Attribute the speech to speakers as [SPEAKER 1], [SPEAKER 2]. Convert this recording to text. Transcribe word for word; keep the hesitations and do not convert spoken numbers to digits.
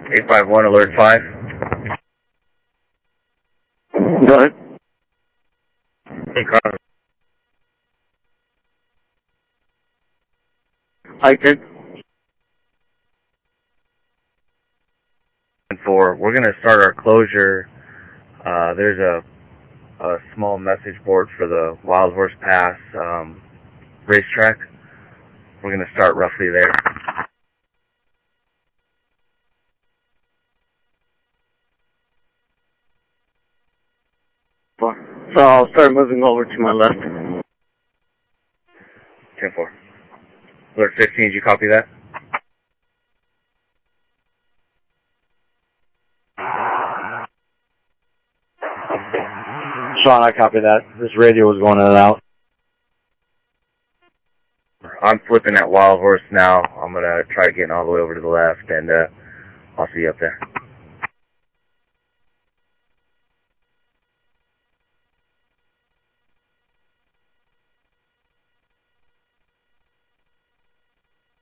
[SPEAKER 1] eight five one, alert five.
[SPEAKER 2] Go ahead.
[SPEAKER 1] Hey, Carl.
[SPEAKER 2] I can.
[SPEAKER 1] Four. We're going to start our closure. Uh, there's a, a small message board for the Wild Horse Pass um, racetrack. We're going to start roughly there.
[SPEAKER 2] So I'll start moving over to my left.
[SPEAKER 1] ten four. Alert fifteen, did you copy that?
[SPEAKER 3] Sean, I copy that. This radio was going in and out.
[SPEAKER 1] I'm flipping that Wild Horse now. I'm going to try getting all the way over to the left, and uh, I'll see you up there.